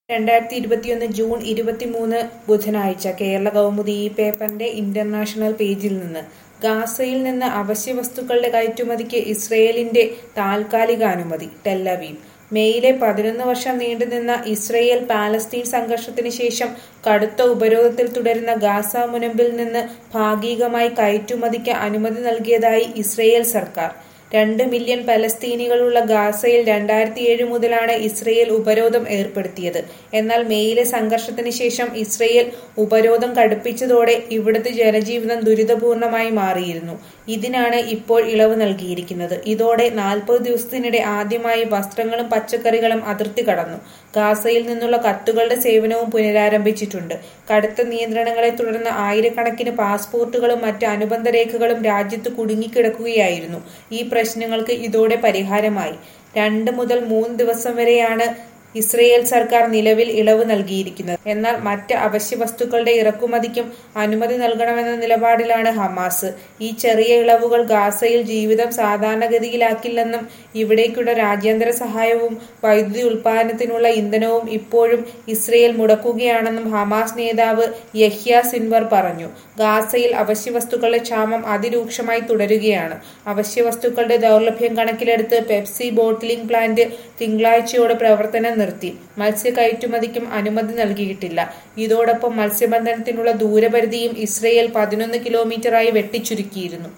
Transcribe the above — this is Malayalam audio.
ജൂൺ 23 ബുധനാഴ്ച കേരള കൗമുദി ഈ പേപ്പറിന്റെ ഇന്റർനാഷണൽ പേജിൽ നിന്ന് ഗാസയിൽ നിന്ന് അവശ്യവസ്തുക്കളുടെ കയറ്റുമതിക്ക് ഇസ്രയേലിന്റെ താൽക്കാലിക അനുമതി. ടെൽ-അവീവ്. മേയിലെ 11 വർഷം നീണ്ടുനിന്ന ഇസ്രയേൽ പാലസ്തീൻ സംഘർഷത്തിന് ശേഷം കടുത്ത ഉപരോധത്തിൽ തുടരുന്ന ഗാസ മുനമ്പിൽ നിന്ന് ഭാഗികമായി കയറ്റുമതിക്ക് അനുമതി നൽകിയതായി ഇസ്രയേൽ സർക്കാർ. 2 മില്യൺ പലസ്തീനികളുള്ള ഗാസയിൽ 2007 മുതലാണ് ഇസ്രയേൽ ഉപരോധം ഏർപ്പെടുത്തിയത്. എന്നാൽ മേയിലെ സംഘർഷത്തിന് ശേഷം ഇസ്രയേൽ ഉപരോധം കടുപ്പിച്ചതോടെ ഇവിടുത്തെ ജനജീവിതം ദുരിതപൂർണമായി മാറിയിരുന്നു. ഇതിനാണ് ഇപ്പോൾ ഇളവ് നൽകിയിരിക്കുന്നത്. ഇതോടെ 40 ദിവസത്തിനിടെ ആദ്യമായി വസ്ത്രങ്ങളും പച്ചക്കറികളും അതിർത്തി കടന്നു. ഗാസയിൽ നിന്നുള്ള കത്തുകളുടെ സേവനവും പുനരാരംഭിച്ചിട്ടുണ്ട്. കടുത്ത നിയന്ത്രണങ്ങളെ തുടർന്ന് ആയിരക്കണക്കിന് പാസ്പോർട്ടുകളും മറ്റ് അനുബന്ധ രേഖകളും രാജ്യത്ത് കുടുങ്ങിക്കിടക്കുകയായിരുന്നു. ഈ പ്രശ്നങ്ങൾക്ക് ഇതോടെ പരിഹാരമായി. 2 മുതൽ 3 ദിവസം വരെയാണ് ഇസ്രയേൽ സർക്കാർ നിലവിൽ ഇളവ് നൽകിയിരിക്കുന്നത്. എന്നാൽ മറ്റ് അവശ്യവസ്തുക്കളുടെ ഇറക്കുമതിക്കും അനുമതി നൽകണമെന്ന നിലപാടിലാണ് ഹമാസ്. ഈ ചെറിയ ഇളവുകൾ ഗാസയിൽ ജീവിതം സാധാരണഗതിയിലാക്കില്ലെന്നും ഇവിടേക്കുള്ള രാജ്യാന്തര സഹായവും വൈദ്യുതി ഉൽപാദനത്തിനുള്ള ഇന്ധനവും ഇപ്പോഴും ഇസ്രയേൽ മുടക്കുകയാണെന്നും ഹമാസ് നേതാവ് യഹ്യ സിൻവർ പറഞ്ഞു. ഗാസയിൽ അവശ്യവസ്തുക്കളുടെ ക്ഷാമം അതിരൂക്ഷമായി തുടരുകയാണ്. അവശ്യവസ്തുക്കളുടെ ദൗർലഭ്യം കണക്കിലെടുത്ത് പെപ്സി ബോട്ടിലിംഗ് പ്ലാന്റ് തിങ്കളാഴ്ചയോടെ പ്രവർത്തനം നിർത്തി. മത്സ്യ കയറ്റുമതിക്കും അനുമതി നൽകിയിട്ടില്ല. ഇതോടൊപ്പം മത്സ്യബന്ധനത്തിനുള്ള ദൂരപരിധിയും ഇസ്രയേൽ 11 കിലോമീറ്ററായി വെട്ടിച്ചുരുക്കിയിരുന്നു.